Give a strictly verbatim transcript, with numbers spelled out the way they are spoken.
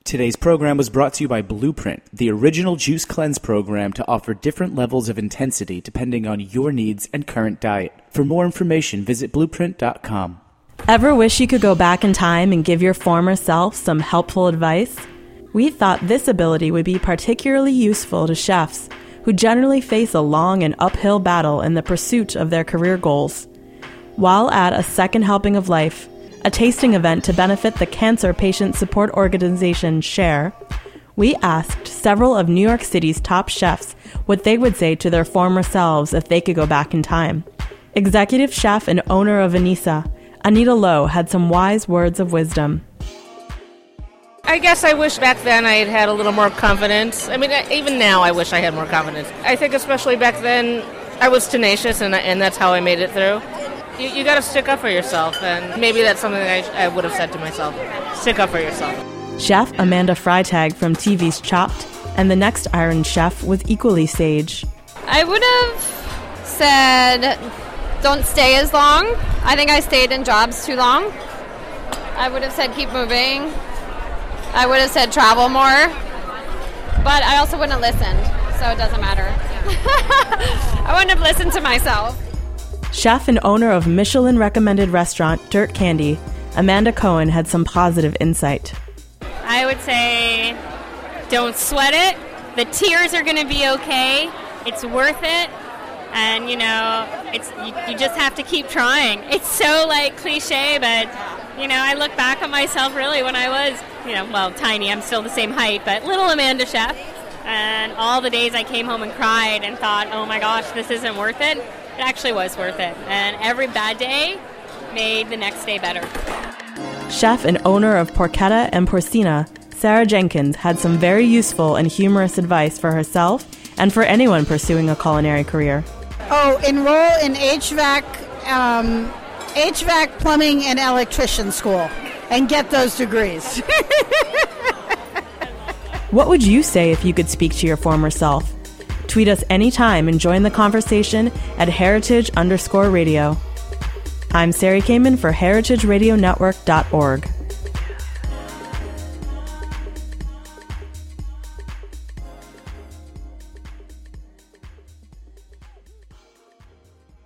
Today's program was brought to you by Blueprint, the original juice cleanse program to offer different levels of intensity depending on your needs and current diet. For more information, visit blueprint dot com. Ever wish you could go back in time and give your former self some helpful advice? We thought this ability would be particularly useful to chefs who generally face a long and uphill battle in the pursuit of their career goals. While at a Second Helping of Life, a tasting event to benefit the cancer patient support organization SHARE, we asked several of New York City's top chefs what they would say to their former selves if they could go back in time. Executive chef and owner of Anissa, Anita Lowe, had some wise words of wisdom. I guess I wish back then I had had a little more confidence. I mean, even now I wish I had more confidence. I think especially back then I was tenacious, and, and that's how I made it through. You, you got to stick up for yourself, and maybe that's something I, I would have said to myself. Stick up for yourself. Chef Amanda Freitag from T V's Chopped and the next Iron Chef was equally sage. I would have said, don't stay as long. I think I stayed in jobs too long. I would have said, keep moving. I would have said, travel more. But I also wouldn't have listened, so it doesn't matter. I wouldn't have listened to myself. Chef and owner of Michelin-recommended restaurant Dirt Candy, Amanda Cohen had some positive insight. I would say, don't sweat it. The tears are going to be okay. It's worth it. And, you know, it's you, you just have to keep trying. It's so, like, cliche, but, you know, I look back at myself really when I was, you know, well, tiny. I'm still the same height, but little Amanda Chef. And all the days I came home and cried and thought, oh, my gosh, this isn't worth it. It actually was worth it. And every bad day made the next day better. Chef and owner of Porchetta and Porcina, Sarah Jenkins, had some very useful and humorous advice for herself and for anyone pursuing a culinary career. Oh, enroll in H V A C, um, H V A C, plumbing, and electrician school and get those degrees. What would you say if you could speak to your former self? Tweet us anytime and join the conversation at heritage underscore radio. I'm Sari Kamen for heritage radio network dot org.